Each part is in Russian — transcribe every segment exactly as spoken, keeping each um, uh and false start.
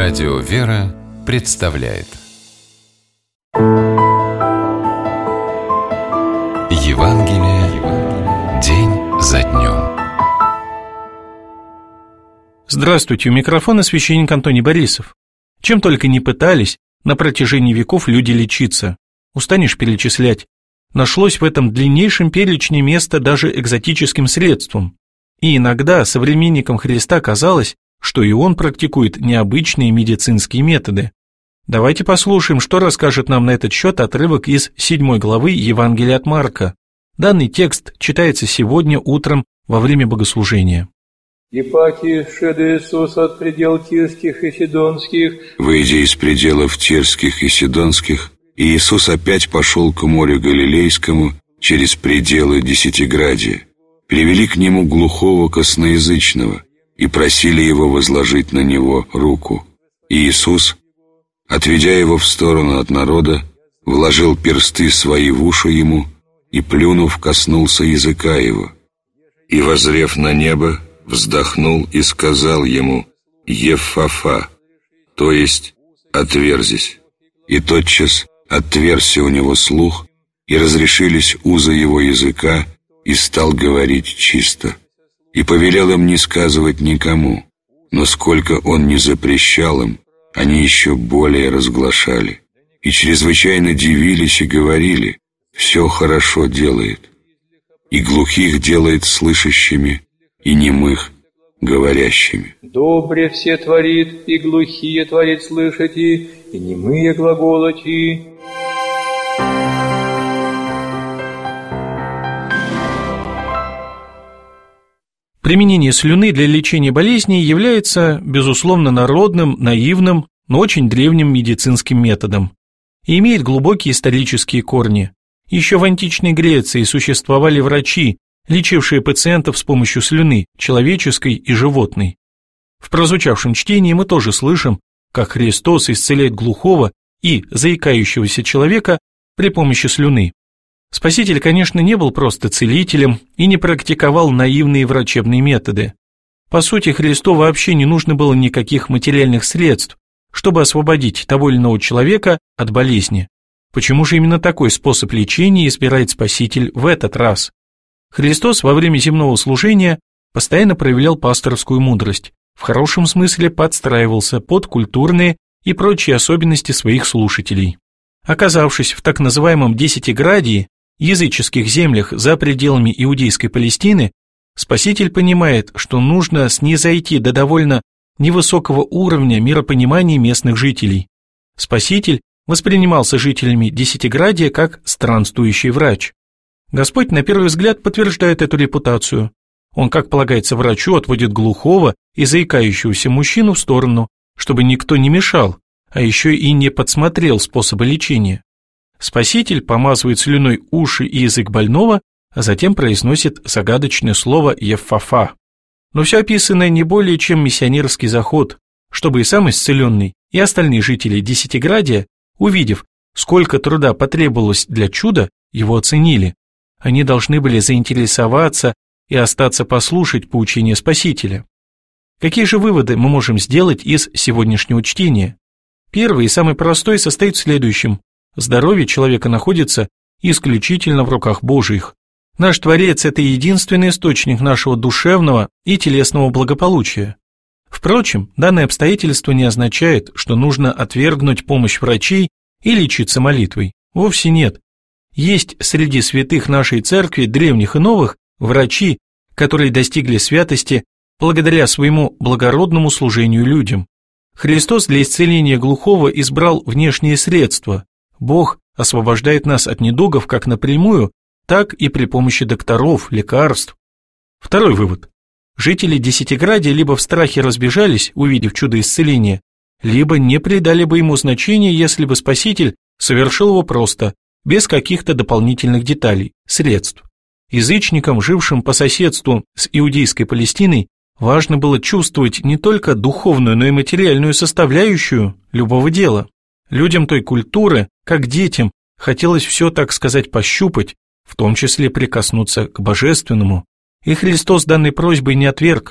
Радио «Вера» представляет Евангелие день за днем. Здравствуйте, у микрофона священник Антоний Борисов. Чем только не пытались на протяжении веков люди лечиться. Устанешь перечислять. Нашлось в этом длиннейшем перечне место даже экзотическим средствам. И иногда современникам Христа казалось, что и он практикует необычные медицинские методы. Давайте послушаем, что расскажет нам на этот счет отрывок из седьмой главы Евангелия от Марка. Данный текст читается сегодня утром во время богослужения. «Ипати шед Иисус от предел Тирских и Сидонских». Выйдя из пределов Тирских и Сидонских, Иисус опять пошел к морю Галилейскому через пределы Десятиградия. Привели к нему глухого косноязычного и просили его возложить на него руку. И Иисус, отведя его в сторону от народа, вложил персты свои в уши ему и, плюнув, коснулся языка его. И, воззрев на небо, вздохнул и сказал ему: «Еффафа», то есть «отверзись». И тотчас отверзся у него слух, и разрешились узы его языка, и стал говорить чисто. И повелел им не сказывать никому, но сколько он не запрещал им, они еще более разглашали. И чрезвычайно дивились и говорили: «Все хорошо делает». И глухих делает слышащими, и немых говорящими. «Добре все творит, и глухие творит слышати, и немые глаголати». Применение слюны для лечения болезней является, безусловно, народным, наивным, но очень древним медицинским методом и имеет глубокие исторические корни. Еще в античной Греции существовали врачи, лечившие пациентов с помощью слюны, человеческой и животной. В прозвучавшем чтении мы тоже слышим, как Христос исцеляет глухого и заикающегося человека при помощи слюны. Спаситель, конечно, не был просто целителем и не практиковал наивные врачебные методы. По сути, Христу вообще не нужно было никаких материальных средств, чтобы освободить того или иного человека от болезни. Почему же именно такой способ лечения избирает Спаситель в этот раз? Христос во время земного служения постоянно проявлял пасторскую мудрость, в хорошем смысле подстраивался под культурные и прочие особенности своих слушателей. Оказавшись в так называемом Десятиградии, языческих землях за пределами иудейской Палестины, Спаситель понимает, что нужно снизойти до довольно невысокого уровня миропонимания местных жителей. Спаситель воспринимался жителями Десятиградия как странствующий врач. Господь на первый взгляд подтверждает эту репутацию. Он, как полагается врачу, отводит глухого и заикающегося мужчину в сторону, чтобы никто не мешал, а еще и не подсмотрел способы лечения. Спаситель помазывает слюной уши и язык больного, а затем произносит загадочное слово «Еффафа». Но все описанное не более чем миссионерский заход, чтобы и сам исцеленный, и остальные жители Десятиградия, увидев, сколько труда потребовалось для чуда, его оценили. Они должны были заинтересоваться и остаться послушать поучения Спасителя. Какие же выводы мы можем сделать из сегодняшнего чтения? Первый и самый простой состоит в следующем. Здоровье человека находится исключительно в руках Божьих. Наш Творец – это единственный источник нашего душевного и телесного благополучия. Впрочем, данное обстоятельство не означает, что нужно отвергнуть помощь врачей и лечиться молитвой. Вовсе нет. Есть среди святых нашей церкви, древних и новых, врачи, которые достигли святости благодаря своему благородному служению людям. Христос для исцеления глухого избрал внешние средства. Бог освобождает нас от недугов как напрямую, так и при помощи докторов, лекарств. Второй вывод. Жители Десятиградия либо в страхе разбежались, увидев чудо исцеления, либо не придали бы ему значения, если бы Спаситель совершил его просто, без каких-то дополнительных деталей, средств. Язычникам, жившим по соседству с иудейской Палестиной, важно было чувствовать не только духовную, но и материальную составляющую любого дела. Людям той культуры, как детям, хотелось все, так сказать, пощупать, в том числе прикоснуться к божественному. И Христос данной просьбой не отверг.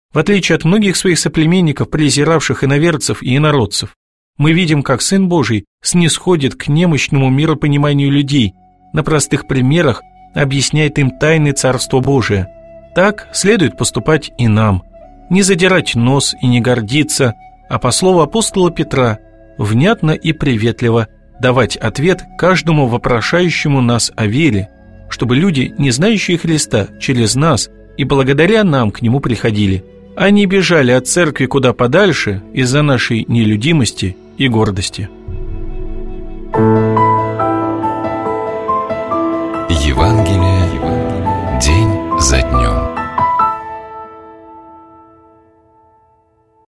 В отличие от многих своих соплеменников, презиравших иноверцев и инородцев, мы видим, как Сын Божий снисходит к немощному миропониманию людей, на простых примерах объясняет им тайны Царства Божия. Так следует поступать и нам. Не задирать нос и не гордиться, а по слову апостола Петра, внятно и приветливо давать ответ каждому вопрошающему нас о вере, чтобы люди, не знающие Христа, через нас и благодаря нам к Нему приходили, а не бежали от церкви куда подальше из-за нашей нелюдимости и гордости.